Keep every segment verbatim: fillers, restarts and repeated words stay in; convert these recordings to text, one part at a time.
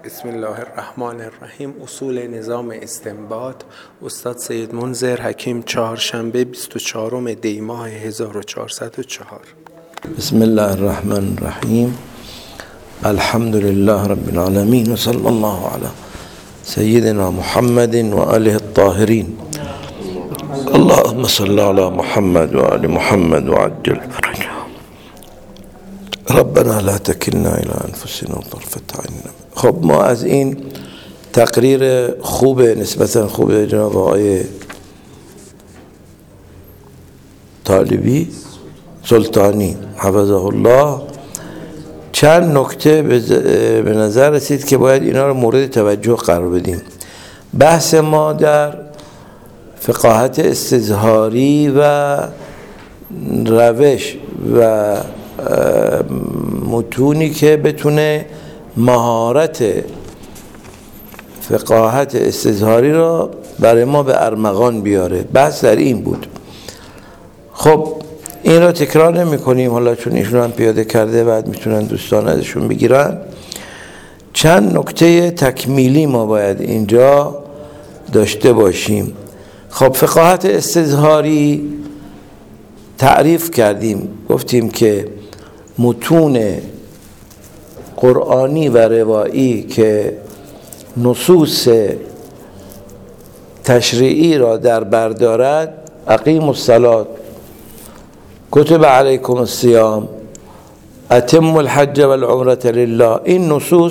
بسم الله الرحمن الرحیم. اصول نظام استنباط، استاد سید منذر حکیم، چهارشنبه بیست و چهارم دی ماه هزار و چهارصد و چهار. بسم الله الرحمن الرحیم. الحمد لله رب العالمین و صلی الله علی سیدنا محمد و آله الطاهرین. اللهم صل علی محمد و آل محمد و عجل فرجهم. ربنا لا تکلنا الی انفسنا طرفة عین. خب ما از این تقریر خوب نسبتا خوب جناب آقای طالبی سلطانی حفظه الله چند نکته به نظر رسید که باید اینا رو مورد توجه قرار بدیم. بحث ما در فقاهت استظهاری و روش و متونی که بتونه مهارت فقاهت استظهاری را برای ما به ارمغان بیاره. بحث در این بود. خب این را تکرار نمی کنیم، حالا چون ایشون هم پیاده کرده بعد میتونن دوستان ازشون بگیرن. چند نکته تکمیلی ما باید اینجا داشته باشیم. خب فقاهت استظهاری تعریف کردیم، گفتیم که متون قرآنی و روایی که نصوص تشریعی را در بر دارد، اقیموا الصلاة، کتب علیکم الصیام، اتموا الحج والعمرة لله، این نصوص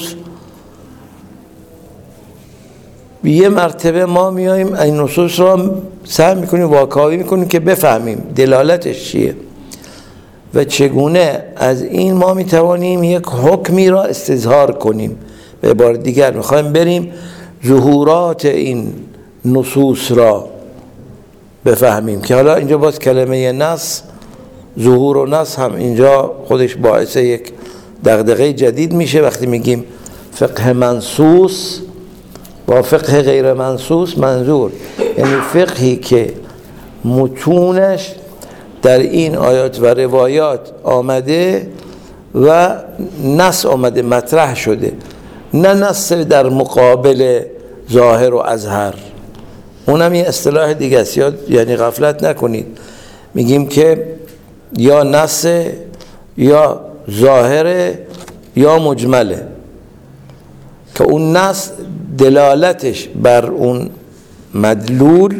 یه مرتبه ما میاییم این نصوص را سعی میکنیم واکاوی میکنیم که بفهمیم دلالتش چیه و چگونه از این ما میتوانیم یک حکمی را استظهار کنیم. به عبارت دیگر میخوایم بریم ظهورات این نصوص را بفهمیم که حالا اینجا باز کلمه نص، ظهور و نص هم اینجا خودش باعث یک دغدغه جدید میشه. وقتی میگیم فقه منصوص و فقه غیر منصوص، منظور یعنی فقهی که متونش در این آیات و روایات آمده و نص آمده مطرح شده، نه نص در مقابل ظاهر و اظهر. اونم یه اصطلاح دیگه است، یعنی غفلت نکنید. میگیم که یا نص یا ظاهر یا مجمله، که اون نص دلالتش بر اون مدلول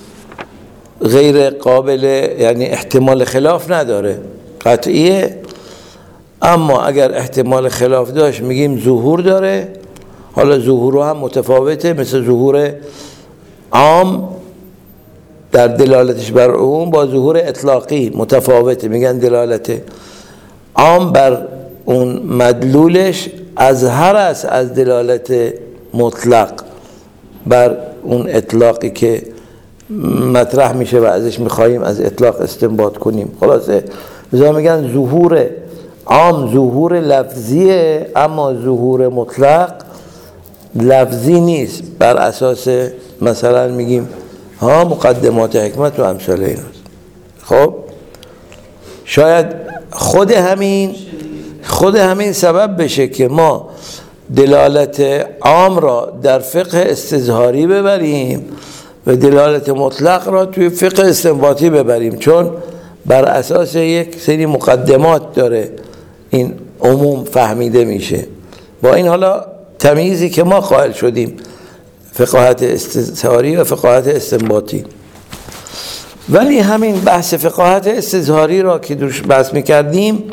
غیر قابل، یعنی احتمال خلاف نداره، قطعیه. اما اگر احتمال خلاف داشت میگیم ظهور داره. حالا ظهور هم متفاوته، مثل ظهور عام در دلالتش بر عموم با ظهور اطلاقی متفاوته. میگن دلالت عام بر اون مدلولش اظهر است از دلالت مطلق بر اون اطلاقی که مطرح میشه و ازش میخواییم از اطلاق استنباط کنیم. خلاصه بذار میگن ظهور عام ظهور لفظیه، اما ظهور مطلق لفظی نیست. بر اساس مثلا میگیم ها مقدمات حکمت و امثال این هست. خب شاید خود همین خود همین سبب بشه که ما دلالت عام را در فقه استظهاری ببریم و دلالت مطلق را توی فقه استنباطی ببریم، چون بر اساس یک سری مقدمات داره این عموم فهمیده میشه. با این حالا تمییزی که ما قائل شدیم، فقاهت استظهاری و فقاهت استنباطی. ولی همین بحث فقاهت استظهاری را که درش بحث میکردیم،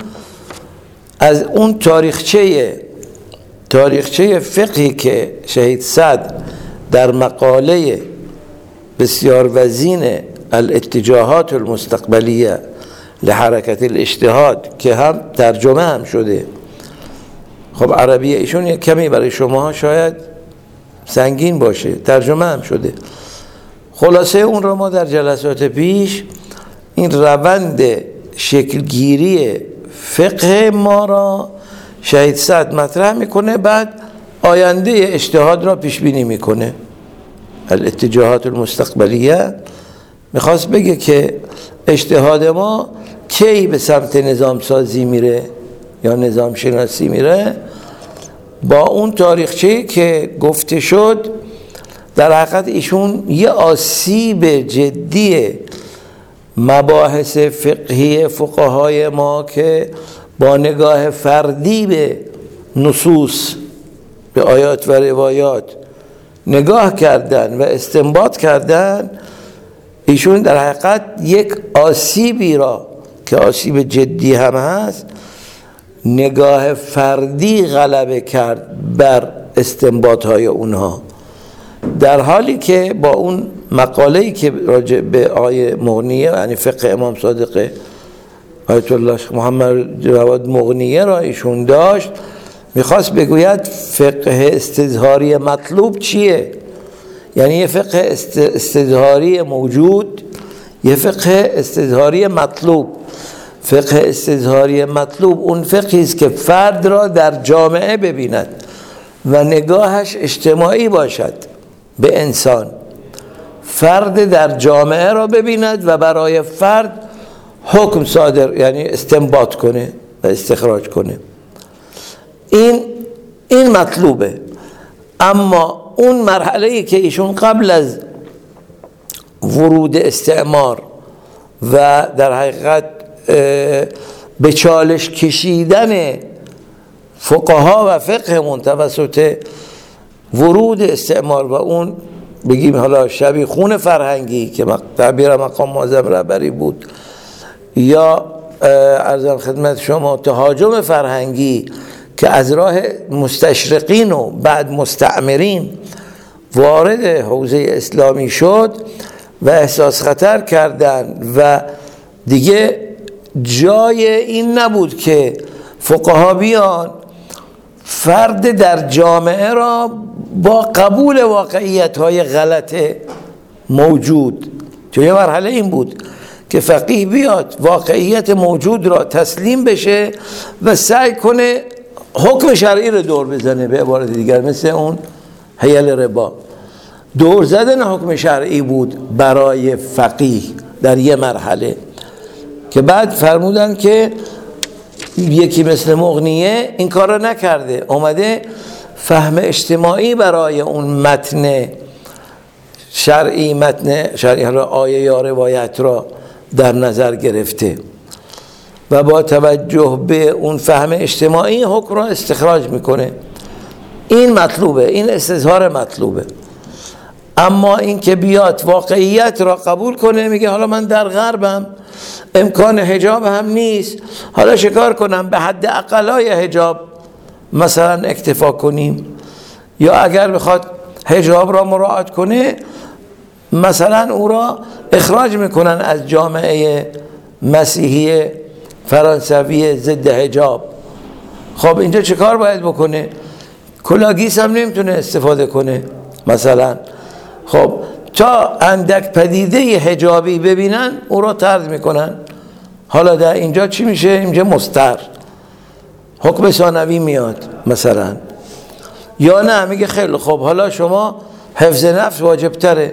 از اون تاریخچه تاریخچه فقهی که شهید صدر در مقاله بسیار وزین الاتجاهات المستقبلیه لحرکت الاجتهاد که هم ترجمه هم شده، خب عربی ایشون یک کمی برای شما شاید سنگین باشه، ترجمه هم شده. خلاصه اون را ما در جلسات پیش این روند شکلگیری فقه ما را شهید صدر مطرح میکنه، بعد آینده اجتهاد را پیش بینی میکنه. الاتجاهات المستقبلیه میخواست بگه که اجتهاد ما کی به سمت نظام سازی میره یا نظام شناسی میره، با اون تاریخچه که گفته شد در حقیقت ایشون یه آسیب جدی مباحث فقهی فقهای ما که با نگاه فردی به نصوص، به آیات و روایات نگاه کردن و استنباط کردن، ایشون در حقیقت یک آسیبی را که آسیب جدی هم هست نگاه فردی غلبه کرد بر استنباط های اونها، در حالی که با اون مقاله‌ای که راجع به آیه مغنیه یعنی فقه امام صادق آیت الله شیخ محمد جواد مغنیه را ایشون داشت، میخواست بگوید فقه استظهاری مطلوب چیه، یعنی یه فقه استظهاری موجود، یه فقه استظهاری مطلوب. فقه استظهاری مطلوب اون فقهی است که فرد را در جامعه ببیند و نگاهش اجتماعی باشد به انسان، فرد در جامعه را ببیند و برای فرد حکم صادر یعنی استنباط کنه و استخراج کنه. این این مطلوبه. اما اون مرحله‌ای که ایشون قبل از ورود استعمار و در حقیقت به چالش کشیدن فقها و فقه من توسط ورود استعمار و اون بگیم حالا شبیه خون فرهنگی که تعبیر مقام معظم رهبری بود یا عرضم خدمت شما تهاجم فرهنگی که از راه مستشرقین و بعد مستعمرین وارد حوزه اسلامی شد و احساس خطر کردند و دیگه جای این نبود که فقها بیان فرد در جامعه را با قبول واقعیت های غلط موجود، چون یه مرحله این بود که فقیه بیاد واقعیت موجود را تسلیم بشه و سعی کنه حکم شرعی رو دور بزنه. به عبارت دیگر مثل اون حیل ربا، دور زدن حکم شرعی بود برای فقیه در یه مرحله که بعد فرمودن که یکی مثل مغنیه این کار را نکرده، اومده فهم اجتماعی برای اون متن شرعی، متن شرعی را آیه یا روایت را در نظر گرفته و با توجه به اون فهم اجتماعی حکم را استخراج میکنه. این مطلوبه، این استظهار مطلوبه. اما این که بیاد واقعیت را قبول کنه، میگه حالا من در غربم امکان حجاب هم نیست، حالا شکار کنم به حد اقلای حجاب مثلا اکتفا کنیم، یا اگر بخواد حجاب را مراعات کنه مثلا او را اخراج میکنن از جامعه مسیحی فرانسوی ضد حجاب. خب اینجا چه کار باید بکنه؟ کلاگیس هم نمیتونه استفاده کنه مثلا. خب تا اندک پدیده حجابی ببینن او را طرد میکنن. حالا در اینجا چی میشه؟ اینجا مستر حکم ثانوی میاد مثلا، یا نه میگه خیلی خب حالا شما حفظ نفس واجب تره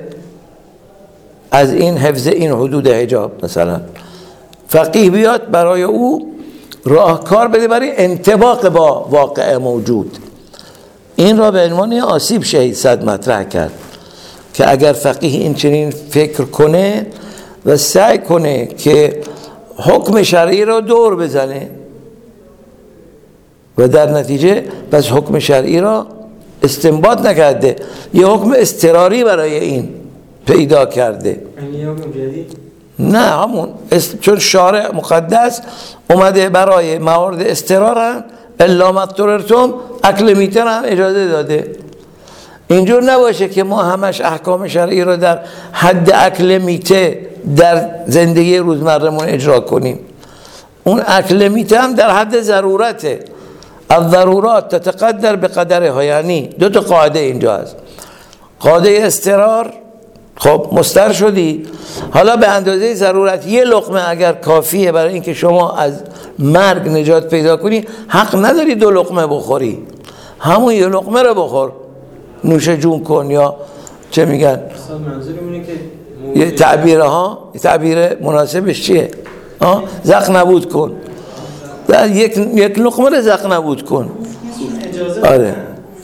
از این حفظ این حدود حجاب مثلا. فقیه بیاد برای او راهکار بده برای انطباق با واقع موجود. این را به عنوان آسیب شهید صد مطرح کرد که اگر فقیه این چنین فکر کنه و سعی کنه که حکم شرعی را دور بزنه و در نتیجه بس حکم شرعی را استنباط نکرده، یه حکم اضطراری برای این پیدا کرده. نه همون است... چون شارع مقدس اومده برای موارد اضطرار هم الا ما اضطررتم اکل میتر هم اجازه داده. اینجور نباشه که ما همش احکام شرعی رو در حد اکل میته در زندگی روزمره‌مون اجرا کنیم. اون اکل میته هم در حد ضرورته. الضرورات تتقدر به قدرها، یعنی دو تا قاعده اینجا هست. قاعده اضطرار، خب مضطر شدی، حالا به اندازه ضرورت یه لقمه اگر کافیه برای اینکه شما از مرگ نجات پیدا کنی، حق نداری دو لقمه بخوری، همون یه لقمه رو بخور، نوش جون کن یا چه میگن. یه تعبیره ها، یه تعبیر مناسبش چیه؟ زخ نبود کن، در یک یک لقمه رو زخ نبود کن. آره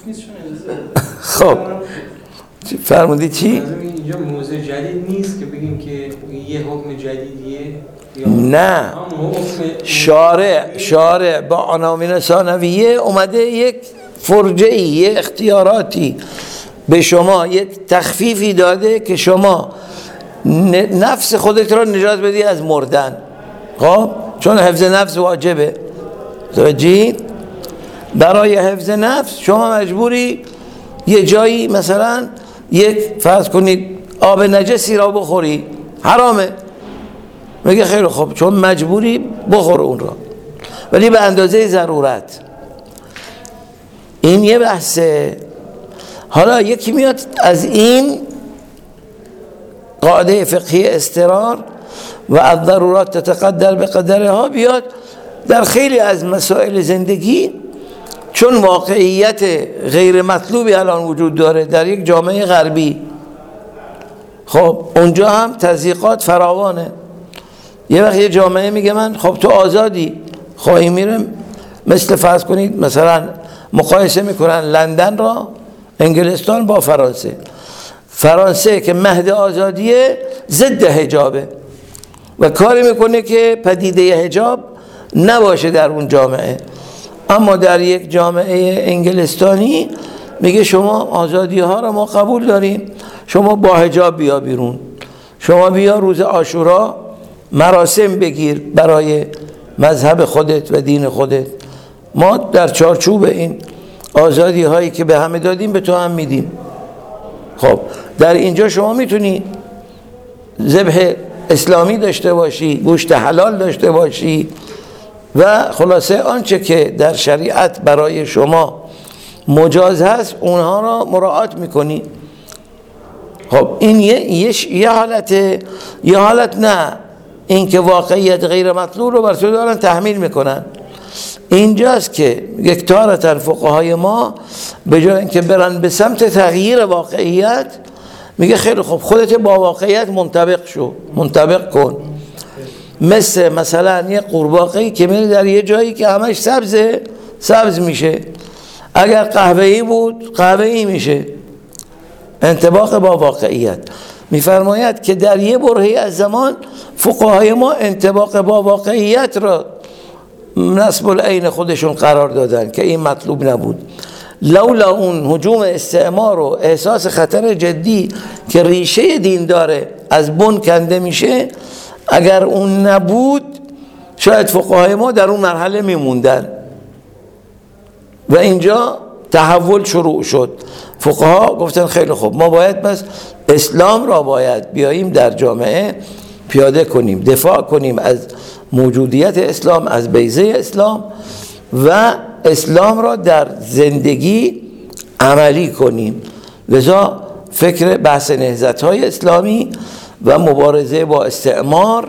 خب فرمودی چی؟ اینجا موضوع جدید نیست که بگیم که یه حکم جدیدیه. نه، شارع شارع با عناوین ثانویه اومده یک فرجه‌ای، یک اختیاراتی به شما، یک تخفیفی داده که شما نفس خودت را نجات بدی از مردن. خب چون حفظ نفس واجبه، توجهی؟ برای حفظ نفس شما مجبوری یه جایی مثلا یک فرض کنید آب نجسی را بخوری، حرامه. میگه خیلی خوب، چون مجبوری بخور اون را، ولی به اندازه ضرورت. این یه بحثه. حالا یکی میاد از این قاعده فقهی استقرار و الضرورات تتقدر به قدرها بیاد در خیلی از مسائل زندگی، چون واقعیت غیر مطلوبی الان وجود داره در یک جامعه غربی، خب اونجا هم تضییقات فراوانه. یه وقت یه جامعه میگه من خب تو آزادی، خواهی میرم مثل فرض کنید مثلا مقایسه میکنن لندن را، انگلستان با فرانسه. فرانسه که مهد آزادیه ضد حجابه و کاری میکنه که پدیده حجاب نباشه در اون جامعه. اما در یک جامعه انگلستانی میگه شما آزادی ها را ما قبول داریم، شما با حجاب بیا بیرون، شما بیا روز عاشورا مراسم بگیر برای مذهب خودت و دین خودت، ما در چارچوب این آزادی هایی که به همه دادیم به تو هم میدیم. خب در اینجا شما میتونی ذبح اسلامی داشته باشی، گوشت حلال داشته باشی و خلاصه آنچه که در شریعت برای شما مجاز هست اونها را مراعات میکنی. خب این یه, یه, یه حالت یه حالت نه، این که واقعیت غیر مطلوب رو بر تو دارن تحمیل میکنن. اینجاست که یک تارتن فقهای ما به جای اینکه برن به سمت تغییر واقعیت، میگه خیلی خوب خودت با واقعیت منطبق شو، منطبق کن. مثل مثلا یه قورباغه‌ای که میره در یه جایی که همش سبزه، سبز میشه. اگر قهوه‌ای بود قهوه‌ای میشه. انطباق با واقعیت. میفرماید که در یه برهه‌ای از زمان فقهای ما انطباق با واقعیت را نسب العین خودشون قرار دادن که این مطلوب نبود. لولا اون هجوم استعمار و احساس خطر جدی که ریشه دین داره از بن کنده میشه، اگر اون نبود شاید فقهای ما در اون مرحله میموندن و اینجا تحول شروع شد. فقها گفتن خیلی خوب، ما باید بس اسلام را باید بیاییم در جامعه پیاده کنیم، دفاع کنیم از موجودیت اسلام، از بیضه اسلام و اسلام را در زندگی عملی کنیم. لذا فکر بحث نهضت‌های اسلامی و مبارزه با استعمار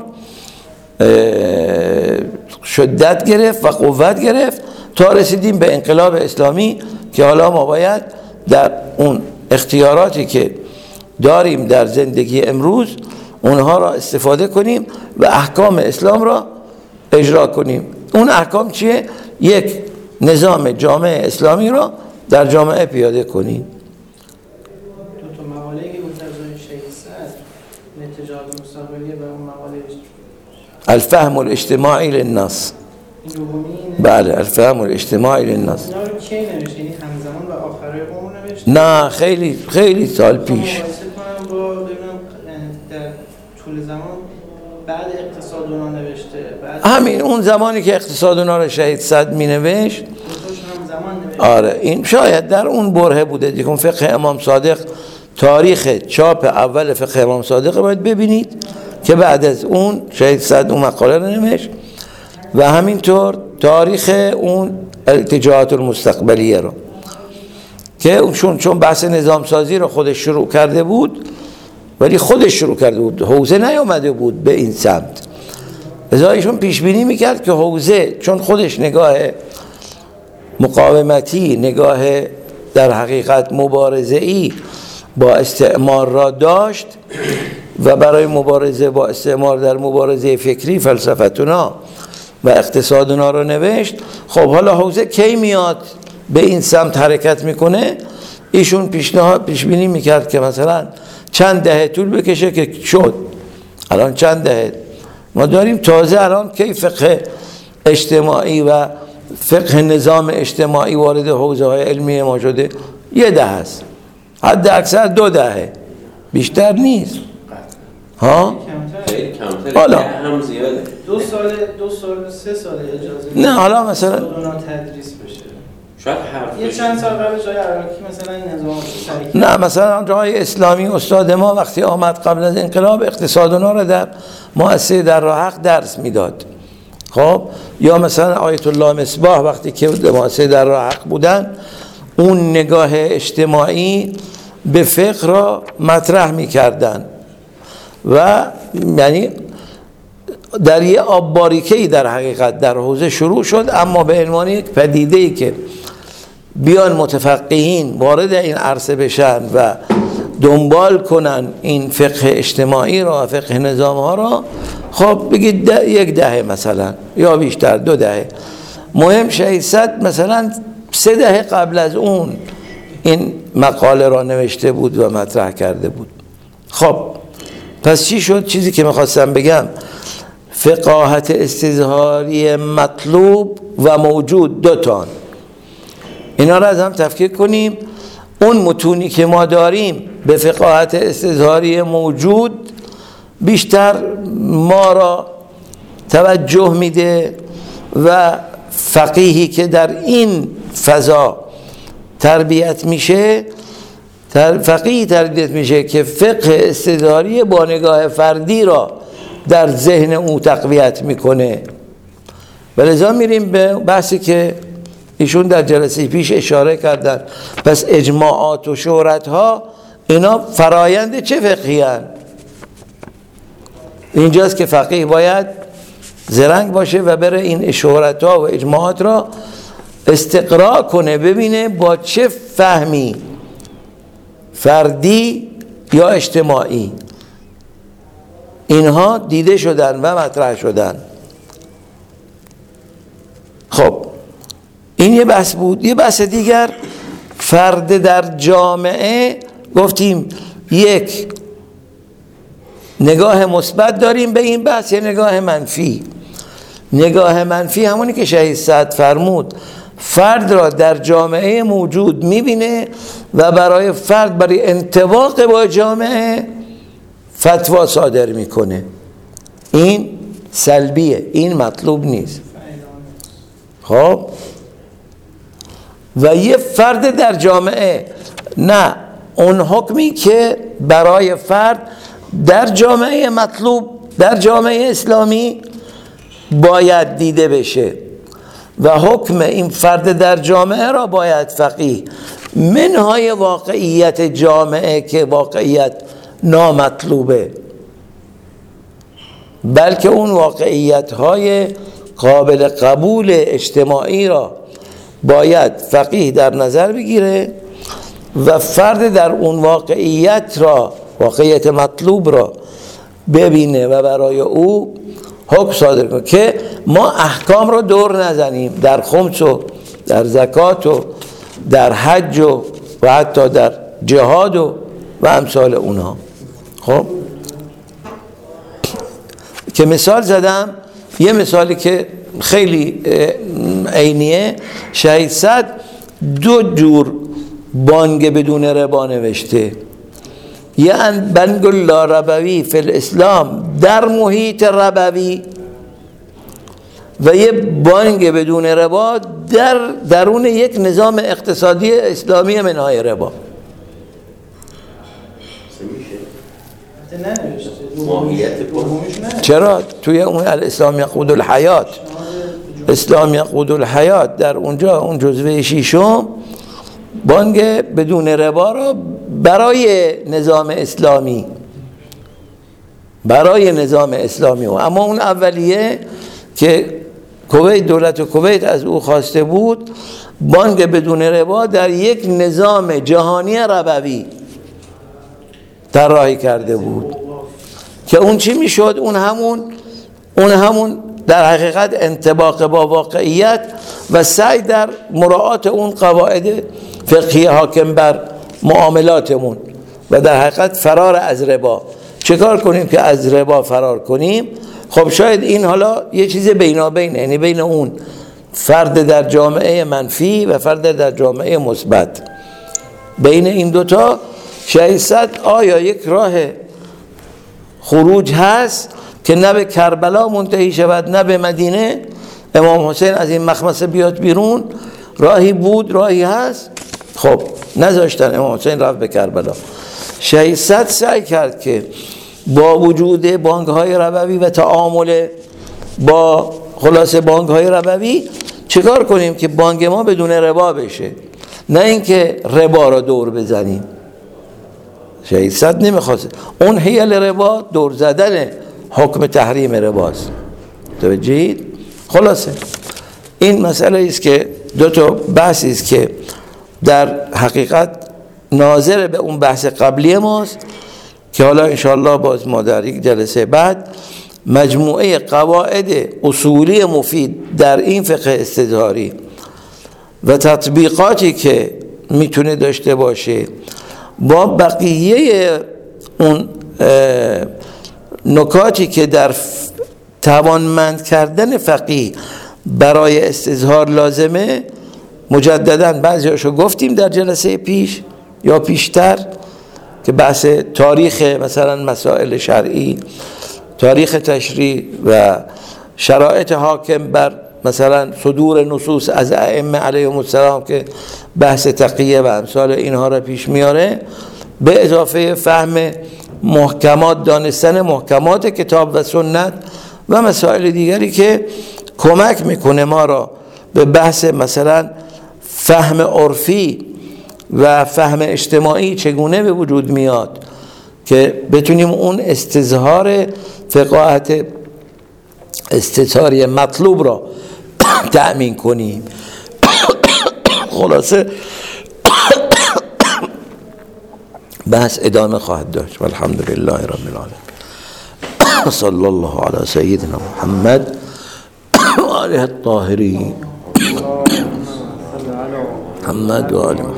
شدت گرفت و قوت گرفت تا رسیدیم به انقلاب اسلامی که حالا ما باید در اون اختیاراتی که داریم در زندگی امروز اونها را استفاده کنیم و احکام اسلام را اجرا کنیم. اون احکام چیه؟ یک نظام جامعه اسلامی را در جامعه پیاده کنیم. دو تا مقاله که منتظر شیخ سعد نتیجات مستقبلیه به اون مقاله الفهم الاجتماعی للناس. بله، الفهم الاجتماعی للناس. اینا رو کی نوشته؟ یعنی همزمان و آخرای عمر نوشته؟ نه، خیلی خیلی سال پیش. مقایسه کنم با ببینم در طول زمان بعد اقتصاد اونا نوشته، بعد همین اون زمانی که اقتصاد اونا رو شهید صد می نوشت. آره این شاید در اون برهه بوده دیگه. فقه امام صادق، تاریخ چاپ اول فقه امام صادق باید ببینید که بعد از اون شهید صد اون مقاله رو نوشت و همینطور تاریخ اون ارتجاعات المستقبلیه رو که چون چون بحث نظام سازی رو خودش شروع کرده بود، ولی خودش شروع کرده بود، حوزه نیامده بود به این سمت. لذا ایشون پیش بینی میکرد که حوزه چون خودش نگاه مقاومتی، نگاه در حقیقت مبارزه‌ای با استعمار را داشت و برای مبارزه با استعمار در مبارزه فکری فلسفتونا و اقتصادونا رو نوشت. خب حالا حوزه کی میاد به این سمت حرکت میکنه، ایشون پیشنهاد پیش بینی میکرد که مثلا چند دهه طول بکشه که شد. الان چند دهه ما داریم تازه الان کی فقه اجتماعی و فقه نظام اجتماعی وارد حوزه های علمی ما شده؟ یه دهه است، حد اکثر دو دهه، بیشتر نیست. ها؟ حالا هم زیاده. دو سال دو سال سه سال اجازه نه حالا مثلا تدریس بشه. شاید حرف یه چند سال قبل جای عراقی مثلا نظام سریع. نه مثلا جای اسلامی استاد ما وقتی آمد قبل از انقلاب اقتصاد اونا رو در مؤسسه در راه حق درس میداد. خب یا مثلا آیت الله مصباح وقتی که مؤسسه در راه حق بودن اون نگاه اجتماعی به فقه را مطرح میکردن و یعنی در یه آب باریکه‌ای در حقیقت در حوزه شروع شد، اما به عنوان یک پدیده‌ای که بیان متفقهین وارد این عرصه بشن و دنبال کنن این فقه اجتماعی را و فقه نظام ها را، خب بگید ده یک دهه مثلا یا بیشتر دو دهه، مهم ششصد مثلا سه دهه قبل از اون این مقاله را نوشته بود و مطرح کرده بود. خب پس چی شد؟ چیزی که میخواستم بگم، فقاهت استظهاری مطلوب و موجود دوتان، اینا را از هم تفکیک کنیم. اون متونی که ما داریم به فقاهت استظهاری موجود بیشتر ما را توجه میده و فقیهی که در این فضا تربیت میشه، فقیهی تربیت میشه که فقه استظهاری با نگاه فردی را در ذهن او تقویت میکنه. ولذا میریم به بحثی که ایشون در جلسه پیش اشاره کردن، پس اجماعات و شهرت ها اینا فرایند چه فقهی هن؟ اینجاست که فقیه باید زرنگ باشه و بره این شهرت ها و اجماعات را استقراء کنه، ببینه با چه فهمی فردی یا اجتماعی اینها دیده شدن و مطرح شدن. خب این یه بحث بود. یه بحث دیگر، فرد در جامعه، گفتیم یک نگاه مثبت داریم به این بحث، یه نگاه منفی. نگاه منفی همونی که شهید سعد فرمود، فرد را در جامعه موجود میبینه و برای فرد برای انطباق با جامعه فتوا صادر میکنه. این سلبیه، این مطلوب نیست. خب و یه فرد در جامعه، نه اون حکمی که برای فرد در جامعه مطلوب، در جامعه اسلامی باید دیده بشه و حکم این فرد در جامعه را باید فقیه منهای واقعیت جامعه که واقعیت نامطلوبه، بلکه اون واقعیت های قابل قبول اجتماعی را باید فقیه در نظر بگیره و فرد در اون واقعیت را، واقعیت مطلوب را ببینه و برای او حکم صادر کنه که ما احکام را دور نزنیم در خمس و در زکات و در حج و, و حتی در جهاد و, و امثال اونها. خب که مثال زدم، یه مثالی که خیلی عینیه، شهید سعد دو جور بانگ بدون ربا نوشته، یه بنگ لا ربوی فی الاسلام در محیط ربوی و یه بانگ بدون ربا در درون یک نظام اقتصادی اسلامی منهای ربا. چرا؟ توی اون الاسلام یقود الحیات، اسلام یقود الحیات در اونجا اون جزوه شیشم بانگ بدون ربا را برای نظام اسلامی، برای نظام اسلامی و اما اون اولیه که کویت، دولت کویت از او خواسته بود، بانگ بدون ربا در یک نظام جهانی ربوی طراحی کرده بود که اون چی میشد؟ اون همون اون همون در حقیقت انطباق با واقعیت و سعی در مراعات اون قواعد فقهی حاکم بر معاملاتمون و در حقیقت فرار از ربا. چه کار کنیم که از ربا فرار کنیم؟ خب شاید این حالا یه چیز بینابین، یعنی بین اون فرد در جامعه منفی و فرد در جامعه مثبت، بین این دوتا شایستد آیا یک راه خروج هست که نه به کربلا منتهی شود نه به مدینه؟ امام حسین از این مخمسه بیاد بیرون، راهی بود، راهی هست. خب نذاشتن امام حسین رفت به کربلا. شایستد سعی کرد که با وجود بانک های ربوی و تعامل با خلاصه بانک های ربوی چیکار کنیم که بانک ما بدون ربا بشه، نه اینکه ربا را دور بزنیم. شایستد نمیخواست. اون حیل ربا دور زدن حکم تحریم رباست. توجهید؟ خلاصه این مسئله است که دو تا بحثی است که در حقیقت ناظر به اون بحث قبلی ماست که حالا انشاءالله باز ما در یک جلسه بعد مجموعه قواعد اصولی مفید در این فقه استظهاری و تطبیقاتی که میتونه داشته باشه با بقیه اون نکاتی که در توانمند کردن فقیه برای استظهار لازمه، مجددا بعضیاشو گفتیم در جلسه پیش یا پیشتر که بحث تاریخ مثلا مسائل شرعی، تاریخ تشریع و شرایط حاکم بر مثلا صدور نصوص از ائمه علیهم السلام که بحث تقیه و امثال اینها را پیش میاره، به اضافه فهم محکمات، دانستن محکمات کتاب و سنت و مسائل دیگری که کمک میکنه ما را به بحث مثلا فهم عرفی و فهم اجتماعی چگونه به وجود میاد که بتونیم اون استظهار فقاهت استظهاری مطلوب را تأمین کنیم. خلاصه بحث ادامه خواهد داشت. والحمدلله رب العالمین. صلی الله علی سیدنا محمد و آله الطاهرین. محمد و آله